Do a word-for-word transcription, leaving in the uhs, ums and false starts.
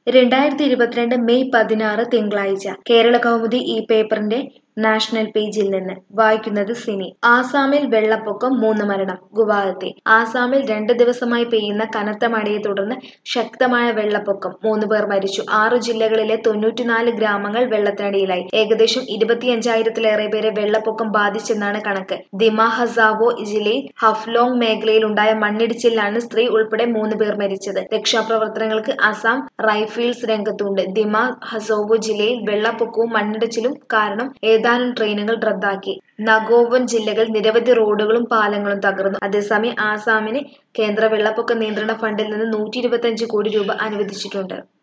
രണ്ടായിരത്തി ഇരുപത്തിരണ്ട് മെയ് പതിനാറ് തിങ്കളാഴ്ച കേരള കൗമുദി ഈ പേപ്പറിന്റെ നാഷണൽ പേജിൽ നിന്ന് വായിക്കുന്നത് സിനി. ആസാമിൽ വെള്ളപ്പൊക്കം, മൂന്ന് മരണം. ഗുവാഹത്തി. ആസാമിൽ രണ്ട് ദിവസമായി പെയ്യുന്ന കനത്ത മഴയെ തുടർന്ന് ശക്തമായ വെള്ളപ്പൊക്കം, മൂന്ന് പേർ മരിച്ചു. ആറു ജില്ലകളിലെ തൊണ്ണൂറ്റിനാല് ഗ്രാമങ്ങൾ വെള്ളത്തിനടിയിലായി. ഏകദേശം ഇരുപത്തിയഞ്ചായിരത്തിലേറെ പേരെ വെള്ളപ്പൊക്കം ബാധിച്ചെന്നാണ് കണക്ക്. ദിമ ഹസാവോ ജില്ലയിൽ ഹഫ്ലോങ് മേഖലയിലുണ്ടായ മണ്ണിടിച്ചിലിലാണ് സ്ത്രീ ഉൾപ്പെടെ മൂന്ന് പേർ മരിച്ചത്. രക്ഷാപ്രവർത്തനങ്ങൾക്ക് അസം റൈഫിൾസ് രംഗത്തുണ്ട്. ദിമ ഹസാവോ ജില്ലയിൽ വെള്ളപ്പൊക്കവും മണ്ണിടിച്ചിലും കാരണം ഏതാനും ട്രെയിനുകൾ റദ്ദാക്കി. നഗോവൻ ജില്ലകളിൽ നിരവധി റോഡുകളും പാലങ്ങളും തകർന്നു. അതേസമയം ആസാമിന് കേന്ദ്ര വെള്ളപ്പൊക്ക നിയന്ത്രണ ഫണ്ടിൽ നിന്ന് നൂറ്റി ഇരുപത്തിയഞ്ച് കോടി രൂപ അനുവദിച്ചിട്ടുണ്ട്.